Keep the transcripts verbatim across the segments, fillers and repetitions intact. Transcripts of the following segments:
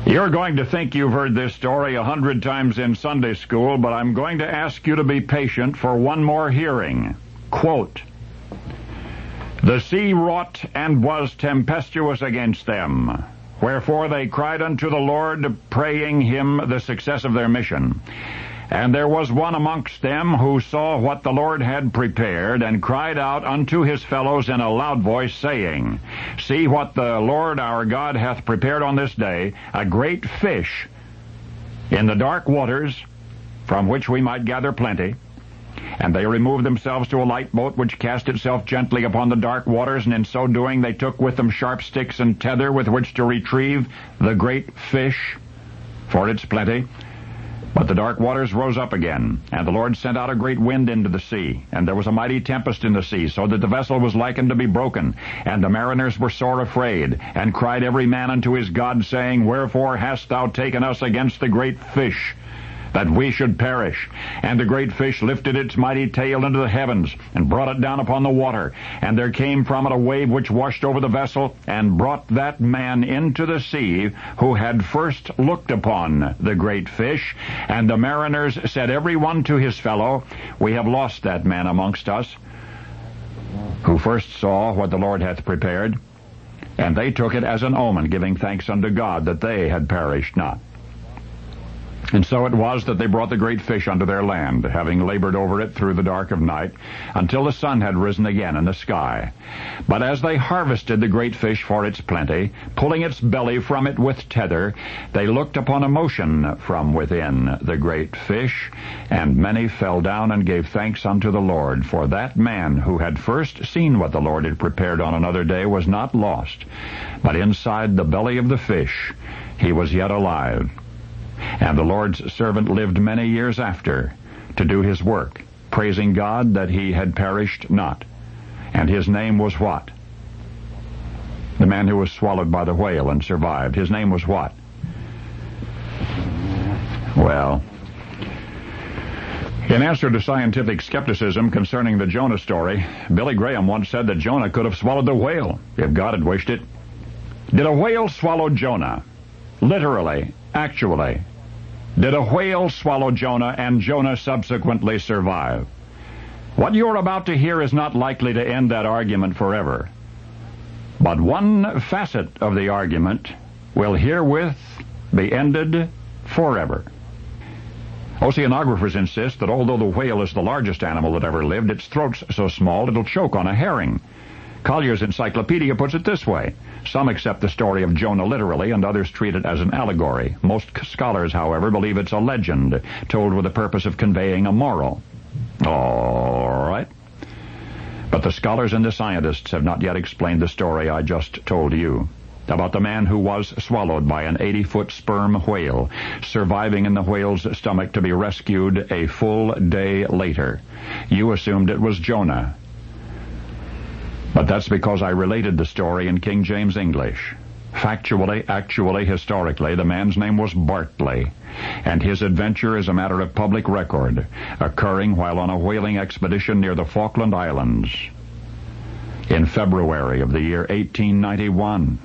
You're going to think you've heard this story a hundred times in Sunday school, but I'm going to ask you to be patient for one more hearing. Quote, "The sea wrought and was tempestuous against them. Wherefore they cried unto the Lord, praying him the success of their mission. And there was one amongst them who saw what the Lord had prepared, and cried out unto his fellows in a loud voice, saying, See what the Lord our God hath prepared on this day, a great fish in the dark waters, from which we might gather plenty. And they removed themselves to a light boat, which cast itself gently upon the dark waters, and in so doing they took with them sharp sticks and tether with which to retrieve the great fish for its plenty. But the dark waters rose up again, and the Lord sent out a great wind into the sea, and there was a mighty tempest in the sea, so that the vessel was likened to be broken. And the mariners were sore afraid, and cried every man unto his God, saying, Wherefore hast thou taken us against the great fish, that we should perish? And the great fish lifted its mighty tail into the heavens, and brought it down upon the water. And there came from it a wave which washed over the vessel, and brought that man into the sea, who had first looked upon the great fish. And the mariners said every one to his fellow, We have lost that man amongst us, who first saw what the Lord hath prepared. And they took it as an omen, giving thanks unto God that they had perished not. And so it was that they brought the great fish unto their land, having labored over it through the dark of night, until the sun had risen again in the sky. But as they harvested the great fish for its plenty, pulling its belly from it with tether, they looked upon a motion from within the great fish, and many fell down and gave thanks unto the Lord. For that man who had first seen what the Lord had prepared on another day was not lost, but inside the belly of the fish he was yet alive. And the Lord's servant lived many years after to do his work, praising God that he had perished not. And his name was what? The man who was swallowed by the whale and survived. His name was what? Well, in answer to scientific skepticism concerning the Jonah story, Billy Graham once said that Jonah could have swallowed the whale if God had wished it. Did a whale swallow Jonah? Literally. Actually, did a whale swallow Jonah, and Jonah subsequently survive? What you're about to hear is not likely to end that argument forever. But one facet of the argument will herewith be ended forever. Oceanographers insist that although the whale is the largest animal that ever lived, its throat's so small it'll choke on a herring. Collier's Encyclopedia puts it this way. Some accept the story of Jonah literally, and others treat it as an allegory. Most scholars, however, believe it's a legend, told with the purpose of conveying a moral. All right. But the scholars and the scientists have not yet explained the story I just told you, about the man who was swallowed by an eighty-foot sperm whale, surviving in the whale's stomach to be rescued a full day later. You assumed it was Jonah. But that's because I related the story in King James English. Factually, actually, historically, the man's name was Bartley, and his adventure is a matter of public record, occurring while on a whaling expedition near the Falkland Islands in February of the year eighteen ninety-one.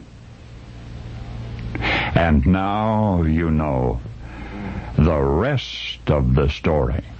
And now you know the rest of the story.